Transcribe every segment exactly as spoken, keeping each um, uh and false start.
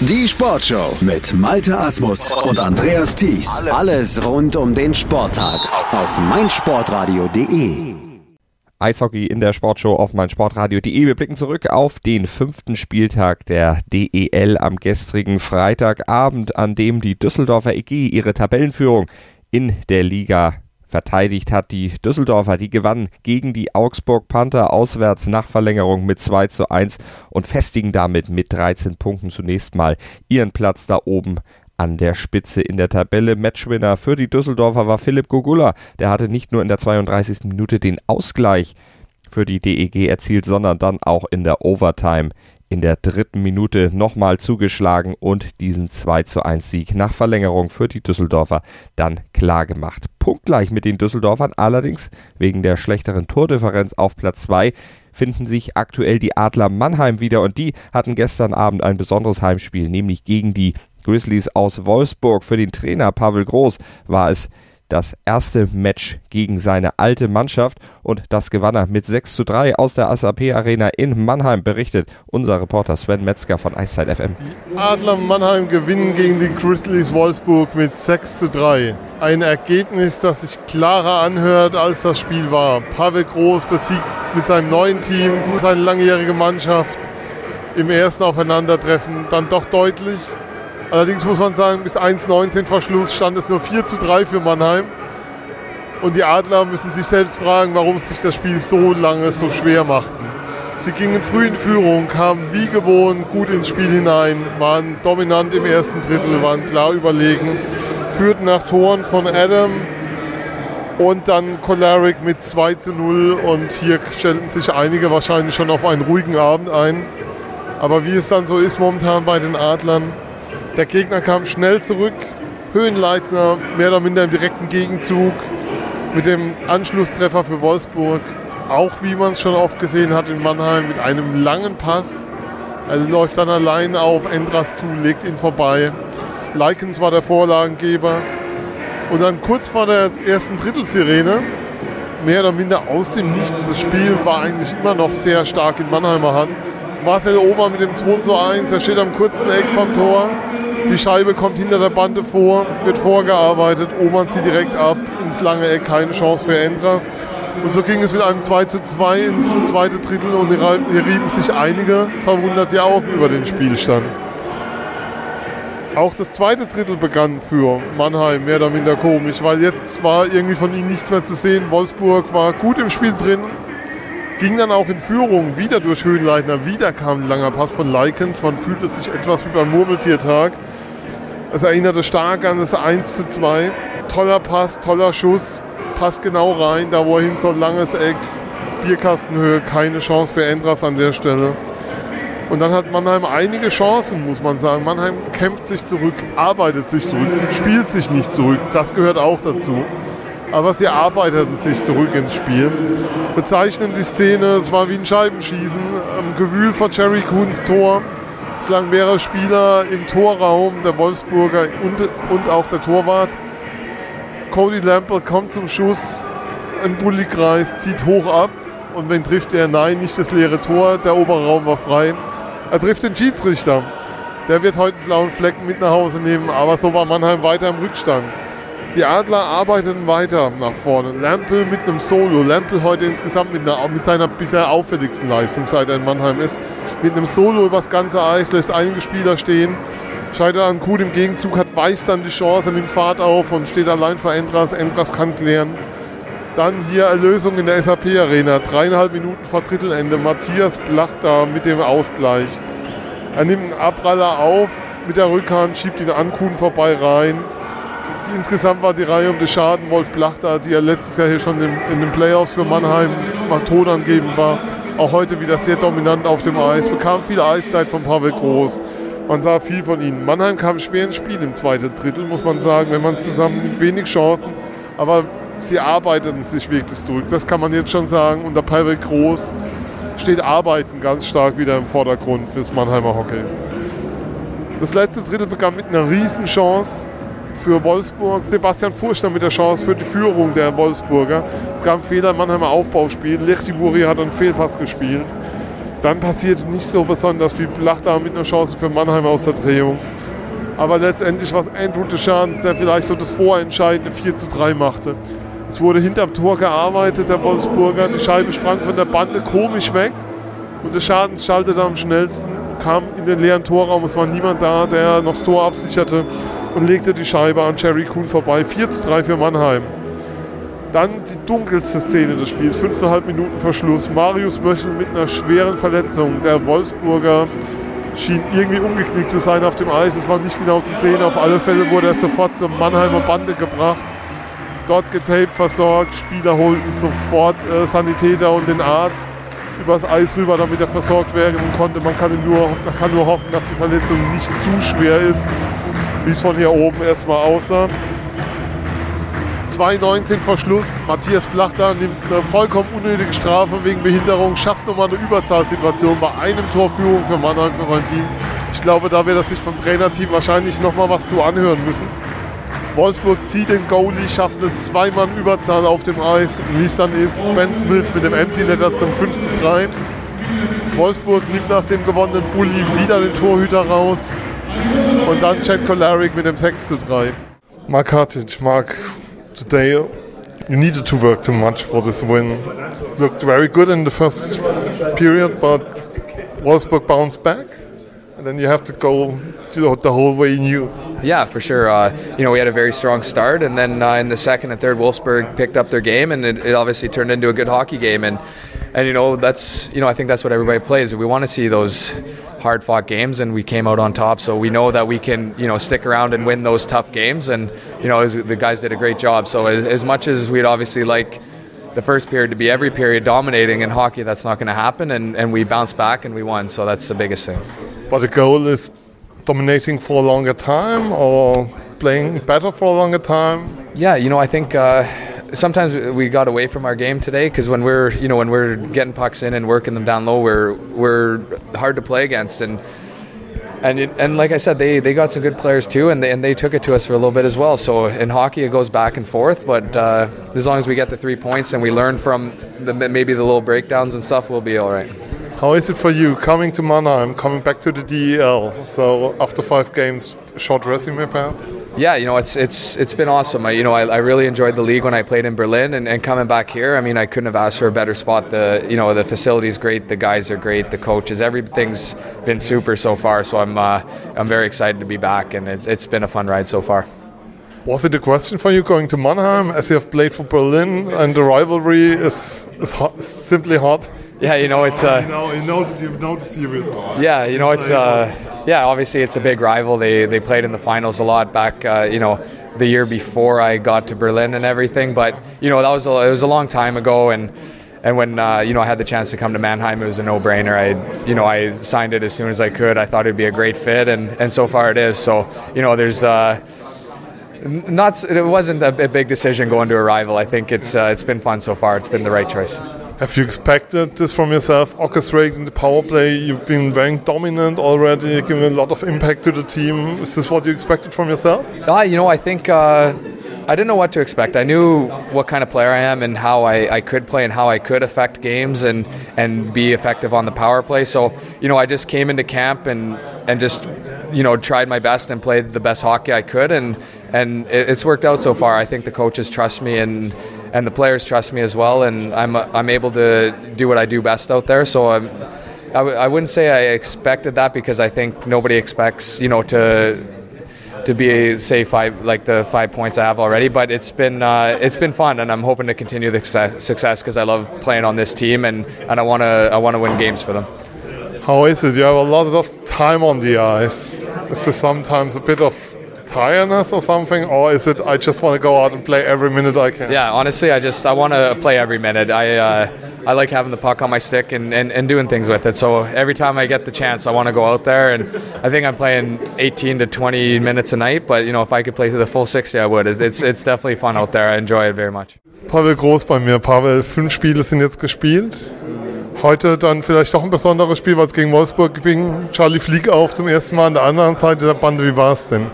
Die Sportshow mit Malte Asmus und Andreas Thies. Alles rund um den Sporttag auf meinsportradio punkt de. Eishockey in der Sportshow auf meinsportradio punkt de. Wir blicken zurück auf den fünften Spieltag der D E L am gestrigen Freitagabend, an dem die Düsseldorfer E G ihre Tabellenführung in der Liga verteidigt hat. Die Düsseldorfer, die gewannen gegen die Augsburg Panther auswärts nach Verlängerung mit zwei zu eins und festigen damit mit dreizehn Punkten zunächst mal ihren Platz da oben an der Spitze in der Tabelle. Matchwinner für die Düsseldorfer war Philipp Gogula. Der hatte nicht nur in der zweiunddreißigsten Minute den Ausgleich für die D E G erzielt, sondern dann auch in der Overtime in der dritten Minute nochmal zugeschlagen und diesen zwei zu eins Sieg nach Verlängerung für die Düsseldorfer dann klar gemacht. Punktgleich mit den Düsseldorfern, allerdings wegen der schlechteren Tordifferenz auf Platz zwei finden sich aktuell die Adler Mannheim wieder, und die hatten gestern Abend ein besonderes Heimspiel, nämlich gegen die Grizzlies aus Wolfsburg. Für den Trainer Pavel Groß war es das erste Match gegen seine alte Mannschaft, und das gewann er mit sechs zu drei aus der S A P Arena in Mannheim, berichtet unser Reporter Sven Metzger von Eiszeit F M. Die Adler Mannheim gewinnen gegen die Grizzlies Wolfsburg mit sechs zu drei. Ein Ergebnis, das sich klarer anhört, als das Spiel war. Pavel Groß besiegt mit seinem neuen Team seine langjährige Mannschaft im ersten Aufeinandertreffen dann doch deutlich. Allerdings muss man sagen, bis eins neunzehn vor Schluss stand es nur vier zu drei für Mannheim. Und die Adler müssen sich selbst fragen, warum sich das Spiel so lange so schwer machten. Sie gingen früh in Führung, kamen wie gewohnt gut ins Spiel hinein, waren dominant im ersten Drittel, waren klar überlegen, führten nach Toren von Adam und dann Kolarek mit zwei zu null. Und hier stellten sich einige wahrscheinlich schon auf einen ruhigen Abend ein. Aber wie es dann so ist momentan bei den Adlern, der Gegner kam schnell zurück, Höhenleitner mehr oder minder im direkten Gegenzug mit dem Anschlusstreffer für Wolfsburg. Auch wie man es schon oft gesehen hat in Mannheim mit einem langen Pass. Er läuft dann allein auf Endras zu, legt ihn vorbei. Likens war der Vorlagengeber. Und dann kurz vor der ersten Drittelsirene, mehr oder minder aus dem Nichts, das Spiel war eigentlich immer noch sehr stark in Mannheimer Hand. Marcel Ober mit dem zwei zu eins, er steht am kurzen Eck vom Tor. Die Scheibe kommt hinter der Bande vor, wird vorgearbeitet. Oman zieht direkt ab ins lange Eck, keine Chance für Endras. Und so ging es mit einem zwei zu zwei ins zweite Drittel, und hier rieben sich einige verwundert die Augen über den Spielstand. Auch das zweite Drittel begann für Mannheim mehr oder minder komisch, weil jetzt war irgendwie von ihnen nichts mehr zu sehen. Wolfsburg war gut im Spiel drin, ging dann auch in Führung, wieder durch Höhenleitner, wieder kam ein langer Pass von Likens. Man fühlte sich etwas wie beim Murmeltiertag. Es erinnerte stark an das eins zu zwei. Toller Pass, toller Schuss, passt genau rein, da wo er hin soll, langes Eck, Bierkastenhöhe, keine Chance für Endras an der Stelle. Und dann hat Mannheim einige Chancen, muss man sagen. Mannheim kämpft sich zurück, arbeitet sich zurück, spielt sich nicht zurück, das gehört auch dazu. Aber sie arbeiteten sich zurück ins Spiel. Bezeichnend die Szene, es war wie ein Scheibenschießen, im Gewühl vor Jerry Kuhns Tor. Es lagen mehrere Spieler im Torraum, der Wolfsburger und, und auch der Torwart. Cody Lample kommt zum Schuss, ein Bulli-Kreis, zieht hoch ab. Und wen trifft er? Nein, nicht das leere Tor, der obere Raum war frei. Er trifft den Schiedsrichter. Der wird heute einen blauen Flecken mit nach Hause nehmen, aber so war Mannheim weiter im Rückstand. Die Adler arbeiteten weiter nach vorne. Lample mit einem Solo. Lample heute insgesamt mit, einer, mit seiner bisher auffälligsten Leistung, seit er in Mannheim ist. Mit einem Solo übers ganze Eis, lässt einige Spieler stehen. Scheitert an Kuhn im Gegenzug, hat Weiß dann die Chance, nimmt Fahrt auf und steht allein vor Endras. Endras kann klären. Dann hier Erlösung in der S A P Arena. Dreieinhalb Minuten vor Drittelende. Matthias Blachter mit dem Ausgleich. Er nimmt einen Abpraller auf mit der Rückhand, schiebt ihn an Kuhn vorbei rein. Die, insgesamt war die Reihe um den Schaden. Wolf Blachter, die ja letztes Jahr hier schon in, in den Playoffs für Mannheim mal tonangebend war, auch heute wieder sehr dominant auf dem Eis. Bekam viel Eiszeit von Pavel Groß. Man sah viel von ihnen. Mannheim kam schwer ins Spiel im zweiten Drittel, muss man sagen. Wenn man es zusammen nimmt, wenig Chancen. Aber sie arbeiteten sich wirklich zurück. Das kann man jetzt schon sagen. Unter Pavel Groß steht Arbeiten ganz stark wieder im Vordergrund fürs Mannheimer Hockey. Das letzte Drittel begann mit einer Riesenchance für Wolfsburg. Sebastian Furchter mit der Chance für die Führung der Wolfsburger. Es gab einen Fehler im Mannheimer Aufbauspiel. Lechtiburi hat einen Fehlpass gespielt. Dann passierte nicht so besonders viel. Blachda mit einer Chance für Mannheim aus der Drehung. Aber letztendlich war es Andrew Deschamps, der vielleicht so das vorentscheidende vier zu drei machte. Es wurde hinterm Tor gearbeitet, der Wolfsburger. Die Scheibe sprang von der Bande komisch weg. Und Deschamps schaltete am schnellsten, kam in den leeren Torraum. Es war niemand da, der noch das Tor absicherte und legte die Scheibe an Jerry Kuhn vorbei. vier zu drei für Mannheim. Dann die dunkelste Szene des Spiels, fünfeinhalb Minuten vor Schluss. Marius Möchel mit einer schweren Verletzung. Der Wolfsburger schien irgendwie umgeknickt zu sein auf dem Eis. Es war nicht genau zu sehen. Auf alle Fälle wurde er sofort zur Mannheimer Bande gebracht. Dort getaped, versorgt. Spieler holten sofort äh, Sanitäter und den Arzt übers Eis rüber, damit er versorgt werden konnte. Man kann, nur, man kann nur hoffen, dass die Verletzung nicht zu schwer ist, wie es von hier oben erstmal aussah. zwei neunzehn vor Schluss. Matthias Blachda nimmt eine vollkommen unnötige Strafe wegen Behinderung, schafft nochmal eine Überzahlsituation bei einem Torführung für Mannheim, für sein Team. Ich glaube, da wird er sich vom Trainerteam wahrscheinlich nochmal was zu anhören müssen. Wolfsburg zieht den Goalie, schafft eine Zwei-Mann-Überzahl auf dem Eis. Wie es dann ist, Ben Smith mit dem Empty Netter zum fünf zu drei. Wolfsburg nimmt nach dem gewonnenen Bulli wieder den Torhüter raus. Und dann Chad Kolarek mit dem sechs zu drei. Mark Hartic, Mark, today you needed to work too much for this win. Looked very good in the first period, but Wolfsburg bounced back. And then you have to go the, the whole way new. Yeah, for sure. Uh, you know, we had a very strong start, and then uh, in the second and third, Wolfsburg picked up their game, and it, it obviously turned into a good hockey game. And and you know, that's you know, I think that's what everybody plays. We want to see those hard-fought games, and we came out on top. So we know that we can, you know, stick around and win those tough games. And you know, the guys did a great job. So as, as much as we'd obviously like the first period to be every period dominating in hockey, that's not going to happen. And and we bounced back and we won. So that's the biggest thing. But the goal is dominating for a longer time or playing better for a longer time? Yeah, you know, I think uh, sometimes we got away from our game today because when we're, you know, when we're getting pucks in and working them down low, we're we're hard to play against. And and and like I said, they, they got some good players too, and they, and they took it to us for a little bit as well. So in hockey, it goes back and forth, but uh, as long as we get the three points and we learn from the, maybe the little breakdowns and stuff, we'll be all right. How is it for you coming to Mannheim, coming back to the D E L? So after five games, short resume perhaps? Yeah, you know, it's it's it's been awesome. I, you know, I, I really enjoyed the league when I played in Berlin, and, and coming back here, I mean, I couldn't have asked for a better spot. The you know the facility's great, the guys are great, the coaches, everything's been super so far. So I'm uh, I'm very excited to be back, and it's it's been a fun ride so far. Was it a question for you going to Mannheim, as you have played for Berlin, and the rivalry is is hot, simply hot? Yeah, you know, it's uh, you know, you know, you know the series. Yeah, you know, it's uh, yeah. Obviously, it's a big rival. They they played in the finals a lot back, uh, you know, the year before I got to Berlin and everything. But you know, that was a, it was a long time ago, and and when uh, you know I had the chance to come to Mannheim, it was a no-brainer. I you know I signed it as soon as I could. I thought it'd be a great fit, and and so far it is. So you know, there's. Uh, Not, it wasn't a, a big decision going to a rival. I think it's uh, it's been fun so far. It's been the right choice. Have you expected this from yourself, orchestrating the power play? You've been very dominant already, giving a lot of impact to the team. Is this what you expected from yourself? Uh, you know, I think uh, I didn't know what to expect. I knew what kind of player I am and how I, I could play and how I could affect games and, and be effective on the power play. So, you know, I just came into camp and, and just, you know, tried my best and played the best hockey I could. And, and it, it's worked out so far. I think the coaches trust me and and the players trust me as well. And I'm I'm able to do what I do best out there. So I'm, I, w- I wouldn't say I expected that because I think nobody expects, you know, to to be say five like the five points I have already. But it's been uh, it's been fun, and I'm hoping to continue the success because I love playing on this team, and, and I want to I want to win games for them. How is it? You have a lot of time on the ice. Is there sometimes a bit of tiredness or something, or is it I just want to go out and play every minute I can? Yeah, honestly, I just I want to play every minute. I uh, I like having the puck on my stick and, and, and doing things with it. So every time I get the chance, I want to go out there, and I think I'm playing eighteen to twenty minutes a night. But you know, if I could play to the full sixty, I would. It's it's definitely fun out there. I enjoy it very much. Pavel Groß bei mir. Pavel, fünf Spiele sind jetzt gespielt. Heute dann vielleicht doch ein besonderes Spiel, weil es gegen Wolfsburg ging. Charlie Flieg auf zum ersten Mal an der anderen Seite der Bande. Wie war es denn?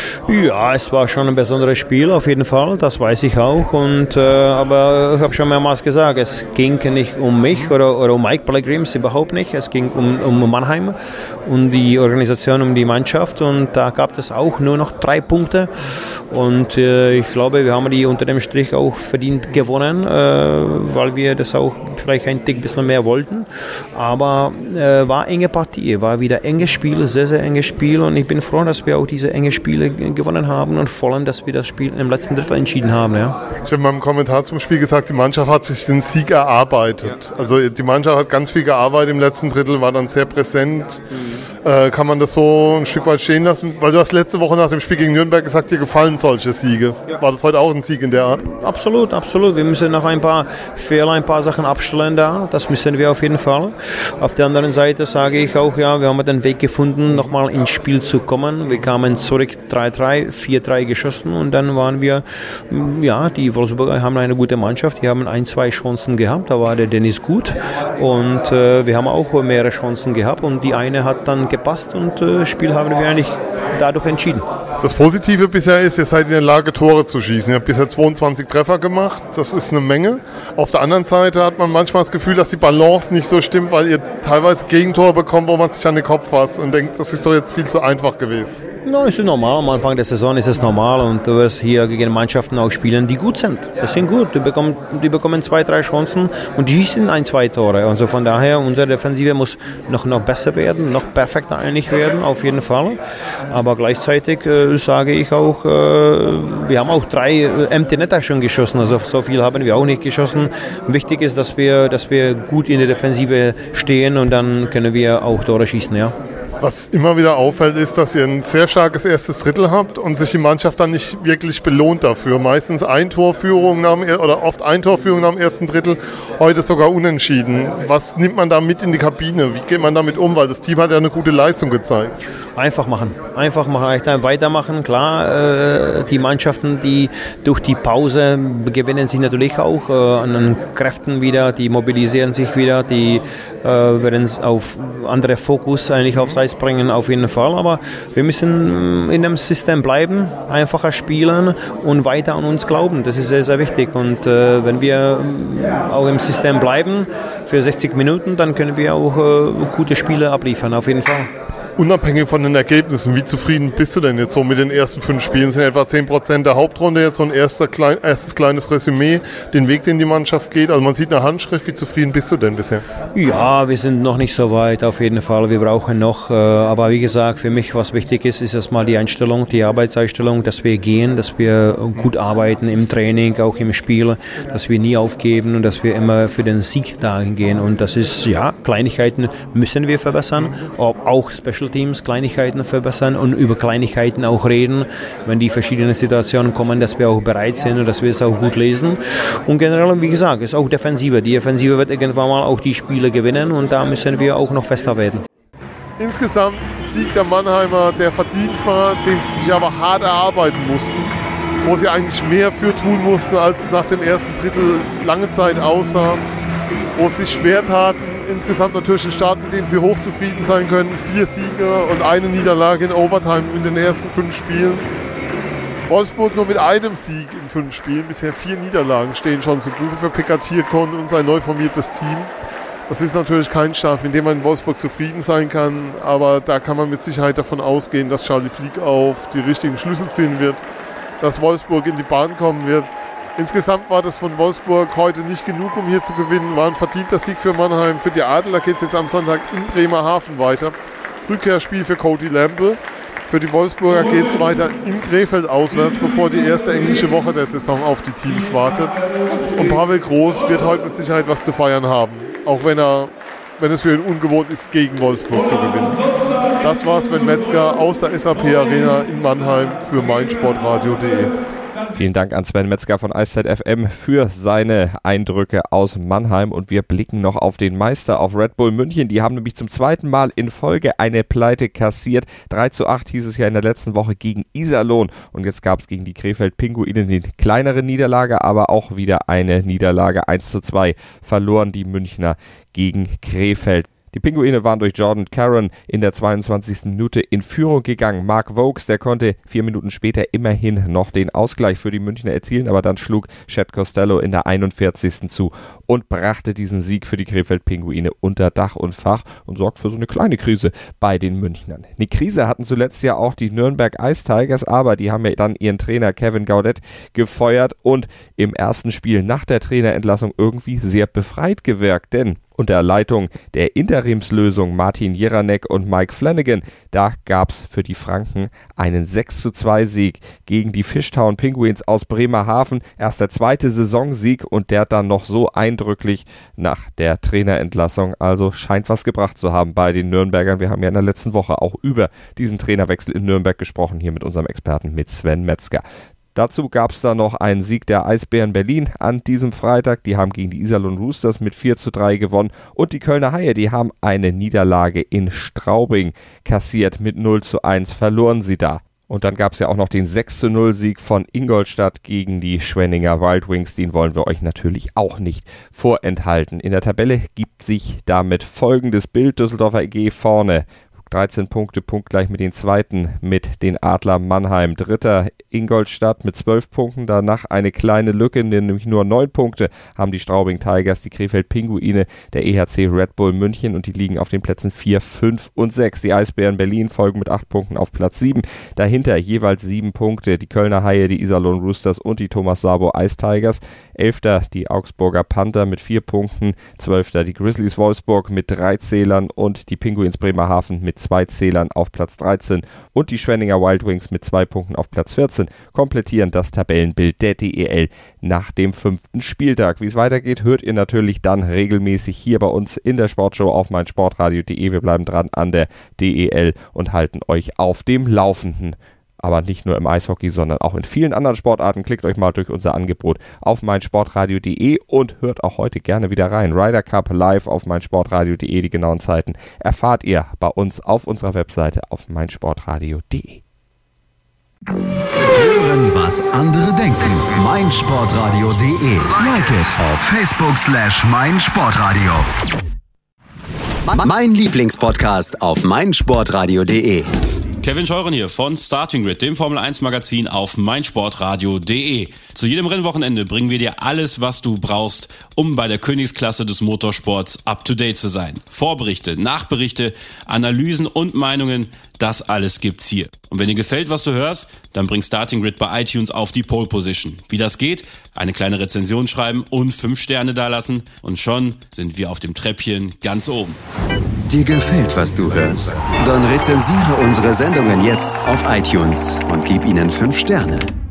Ja, es war schon ein besonderes Spiel, auf jeden Fall, das weiß ich auch. Und, äh, aber ich habe schon mehrmals gesagt, es ging nicht um mich oder, oder um Mike Pellegrims, überhaupt nicht. Es ging um, um Mannheim, um die Organisation, um die Mannschaft. Und da gab es auch nur noch drei Punkte. Und äh, ich glaube, wir haben die unter dem Strich auch verdient gewonnen, äh, weil wir das auch vielleicht ein Tick bisschen mehr wollten. Aber äh, war enge Partie, war wieder enges Spiel, sehr, sehr enges Spiel. Und ich bin froh, dass wir auch diese enge Spiele gewonnen haben und vor allem, dass wir das Spiel im letzten Drittel entschieden haben. Ja. Ich habe in meinem Kommentar zum Spiel gesagt, die Mannschaft hat sich den Sieg erarbeitet. Ja. Also die Mannschaft hat ganz viel gearbeitet im letzten Drittel, war dann sehr präsent. Mhm. Äh, kann man das so ein Stück weit stehen lassen? Weil du hast letzte Woche nach dem Spiel gegen Nürnberg gesagt, dir gefallen solche Siege. Ja. War das heute auch ein Sieg in der Art? Absolut, absolut. Wir müssen noch ein paar Fehler, ein paar Sachen abstellen da. Das müssen wir auf jeden Fall. Auf der anderen Seite sage ich auch, ja, wir haben den Weg gefunden, nochmal ins Spiel zu kommen. Wir kamen zurück drei drei, vier drei geschossen und dann waren wir, ja, die Wolfsburger haben eine gute Mannschaft. Die haben ein, zwei Chancen gehabt. Da war der Dennis gut und äh, wir haben auch mehrere Chancen gehabt und die eine hat dann gepasst und das äh, Spiel haben wir eigentlich dadurch entschieden. Das Positive bisher ist, ihr seid in der Lage, Tore zu schießen. Ihr habt bisher zweiundzwanzig Treffer gemacht. Das ist eine Menge. Auf der anderen Seite hat man manchmal das Gefühl, dass die Balance nicht so stimmt, weil ihr teilweise Gegentore bekommt, wo man sich an den Kopf fasst und denkt, das ist doch jetzt viel zu einfach gewesen. No, es ist normal. Am Anfang der Saison ist es normal und du wirst hier gegen Mannschaften auch spielen, die gut sind. Das sind gut. Die bekommen, die bekommen zwei, drei Chancen und die schießen ein, zwei Tore. Also von daher, unsere Defensive muss noch, noch besser werden, noch perfekter eigentlich werden, auf jeden Fall. Aber gleichzeitig äh, sage ich auch, äh, wir haben auch drei äh, Empty Netter schon geschossen. Also so viel haben wir auch nicht geschossen. Wichtig ist, dass wir, dass wir gut in der Defensive stehen und dann können wir auch Tore schießen, ja. Was immer wieder auffällt, ist, dass ihr ein sehr starkes erstes Drittel habt und sich die Mannschaft dann nicht wirklich belohnt dafür. Meistens ein Torführung nach dem, oder oft ein Torführung nach dem ersten Drittel, heute sogar unentschieden. Was nimmt man da mit in die Kabine? Wie geht man damit um? Weil das Team hat ja eine gute Leistung gezeigt. Einfach machen, einfach machen, weitermachen. Klar, äh, die Mannschaften, die durch die Pause gewinnen sich natürlich auch äh, an Kräften wieder, die mobilisieren sich wieder, die äh, werden auf andere Fokus eigentlich aufs Eis bringen, auf jeden Fall. Aber wir müssen in dem System bleiben, einfacher spielen und weiter an uns glauben. Das ist sehr, sehr wichtig. Und äh, wenn wir auch im System bleiben für sechzig Minuten, dann können wir auch äh, gute Spiele abliefern, auf jeden Fall. Unabhängig von den Ergebnissen, wie zufrieden bist du denn jetzt so mit den ersten fünf Spielen? Das sind etwa zehn Prozent der Hauptrunde, jetzt so ein erster, klein, erstes kleines Resümee, den Weg, den die Mannschaft geht. Also man sieht eine Handschrift, wie zufrieden bist du denn bisher? Ja, wir sind noch nicht so weit, auf jeden Fall. Wir brauchen noch, aber wie gesagt, für mich, was wichtig ist, ist erstmal die Einstellung, die Arbeitseinstellung, dass wir gehen, dass wir gut arbeiten im Training, auch im Spiel, dass wir nie aufgeben und dass wir immer für den Sieg dahin gehen. Und das ist, ja, Kleinigkeiten müssen wir verbessern, auch Special Teams Kleinigkeiten verbessern und über Kleinigkeiten auch reden, wenn die verschiedenen Situationen kommen, dass wir auch bereit sind und dass wir es auch gut lesen. Und generell, wie gesagt, ist auch Defensive. Die Defensive wird irgendwann mal auch die Spiele gewinnen und da müssen wir auch noch fester werden. Insgesamt Sieg der Mannheimer, der verdient war, den sie sich aber hart erarbeiten mussten, wo sie eigentlich mehr für tun mussten, als es nach dem ersten Drittel lange Zeit aussah, wo sie sich schwer taten. Insgesamt natürlich ein Start, mit dem sie hochzufrieden sein können. Vier Siege und eine Niederlage in Overtime in den ersten fünf Spielen. Wolfsburg nur mit einem Sieg in fünf Spielen. Bisher vier Niederlagen stehen schon zu Buche für Pekka Tierkon und sein neu formiertes Team. Das ist natürlich kein Start, mit dem man in Wolfsburg zufrieden sein kann. Aber da kann man mit Sicherheit davon ausgehen, dass Charlie Flieg auf die richtigen Schlüsse ziehen wird. Dass Wolfsburg in die Bahn kommen wird. Insgesamt war das von Wolfsburg heute nicht genug, um hier zu gewinnen. War ein verdienter Sieg für Mannheim. Für die Adler geht es jetzt am Sonntag in Bremerhaven weiter. Rückkehrspiel für Cody Lample. Für die Wolfsburger geht es weiter in Krefeld auswärts, bevor die erste englische Woche der Saison auf die Teams wartet. Und Pavel Groß wird heute mit Sicherheit was zu feiern haben. Auch wenn, er, wenn es für ihn ungewohnt ist, gegen Wolfsburg zu gewinnen. Das war Sven Metzger aus der S A P Arena in Mannheim für meinsportradio punkt de. Vielen Dank an Sven Metzger von Eiszeit F M für seine Eindrücke aus Mannheim und wir blicken noch auf den Meister, auf Red Bull München. Die haben nämlich zum zweiten Mal in Folge eine Pleite kassiert. drei zu acht hieß es ja in der letzten Woche gegen Iserlohn und jetzt gab es gegen die Krefeld Pinguine eine kleinere Niederlage, aber auch wieder eine Niederlage. eins zu zwei verloren die Münchner gegen Krefeld. Die Pinguine waren durch Jordan Caron in der zweiundzwanzigsten Minute in Führung gegangen. Mark Vokes, der konnte vier Minuten später immerhin noch den Ausgleich für die Münchner erzielen, aber dann schlug Chad Costello in der einundvierzigsten zu und brachte diesen Sieg für die Krefeld-Pinguine unter Dach und Fach und sorgt für so eine kleine Krise bei den Münchnern. Eine Krise hatten zuletzt ja auch die Nürnberg Ice Tigers, aber die haben ja dann ihren Trainer Kevin Gaudet gefeuert und im ersten Spiel nach der Trainerentlassung irgendwie sehr befreit gewirkt, denn unter Leitung der Interimslösung Martin Jeranek und Mike Flanagan, da gab es für die Franken einen sechs zu zwei Sieg gegen die Fishtown Penguins aus Bremerhaven. Erst der zweite Saisonsieg und der dann noch so eindrücklich nach der Trainerentlassung. Also scheint was gebracht zu haben bei den Nürnbergern. Wir haben ja in der letzten Woche auch über diesen Trainerwechsel in Nürnberg gesprochen, hier mit unserem Experten, mit Sven Metzger. Dazu gab es dann noch einen Sieg der Eisbären Berlin an diesem Freitag. Die haben gegen die Iserlohn Roosters mit vier zu drei gewonnen. Und die Kölner Haie, die haben eine Niederlage in Straubing kassiert. Mit null zu eins verloren sie da. Und dann gab es ja auch noch den sechs zu null Sieg von Ingolstadt gegen die Schwenninger Wild Wings. Den wollen wir euch natürlich auch nicht vorenthalten. In der Tabelle gibt sich damit folgendes Bild. Düsseldorfer E G vorne. dreizehn Punkte, punktgleich mit den Zweiten, mit den Adler Mannheim. Dritter Ingolstadt mit zwölf Punkten, danach eine kleine Lücke, nämlich nur neun Punkte haben die Straubing Tigers, die Krefeld Pinguine, der E H C Red Bull München und die liegen auf den Plätzen vier, fünf und sechs. Die Eisbären Berlin folgen mit acht Punkten auf Platz sieben. Dahinter jeweils sieben Punkte, die Kölner Haie, die Iserlohn Roosters und die Thomas Sabo Ice Tigers. Elfter die Augsburger Panther mit vier Punkten. Zwölfter die Grizzlies Wolfsburg mit drei Zählern und die Pinguins Bremerhaven mit zwei Zählern auf Platz dreizehn und die Schwenninger Wild Wings mit zwei Punkten auf Platz vierzehn komplettieren das Tabellenbild der D E L nach dem fünften Spieltag. Wie es weitergeht, hört ihr natürlich dann regelmäßig hier bei uns in der Sportshow auf meinsportradio punkt de. Wir bleiben dran an der D E L und halten euch auf dem Laufenden. Aber nicht nur im Eishockey, sondern auch in vielen anderen Sportarten. Klickt euch mal durch unser Angebot auf meinsportradio punkt de und hört auch heute gerne wieder rein. Ryder Cup live auf meinsportradio punkt de. Die genauen Zeiten erfahrt ihr bei uns auf unserer Webseite auf meinsportradio punkt de. Hören, was andere denken. meinsportradio punkt de. Like it auf Facebook slash meinsportradio. Mein Lieblingspodcast auf meinsportradio punkt de. Kevin Scheuren hier von Starting Grid, dem Formel eins Magazin auf meinsportradio punkt de. Zu jedem Rennwochenende bringen wir dir alles, was du brauchst, um bei der Königsklasse des Motorsports up to date zu sein. Vorberichte, Nachberichte, Analysen und Meinungen, das alles gibt's hier. Und wenn dir gefällt, was du hörst, dann bring Starting Grid bei iTunes auf die Pole Position. Wie das geht? Eine kleine Rezension schreiben und fünf Sterne dalassen und schon sind wir auf dem Treppchen ganz oben. Dir gefällt, was du hörst? Dann rezensiere unsere Sendungen jetzt auf iTunes und gib ihnen fünf Sterne.